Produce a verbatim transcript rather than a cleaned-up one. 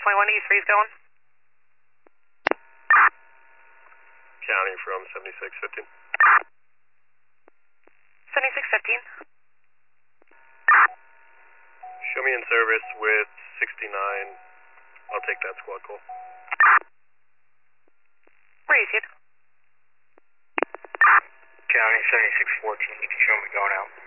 twenty-one E three is going. County from seventy-six fifteen. seventy-six fifteen. Show me in service with sixty-nine. I'll take that squad call. Where are you, Sid? County seventy-six fourteen, you can show me going out.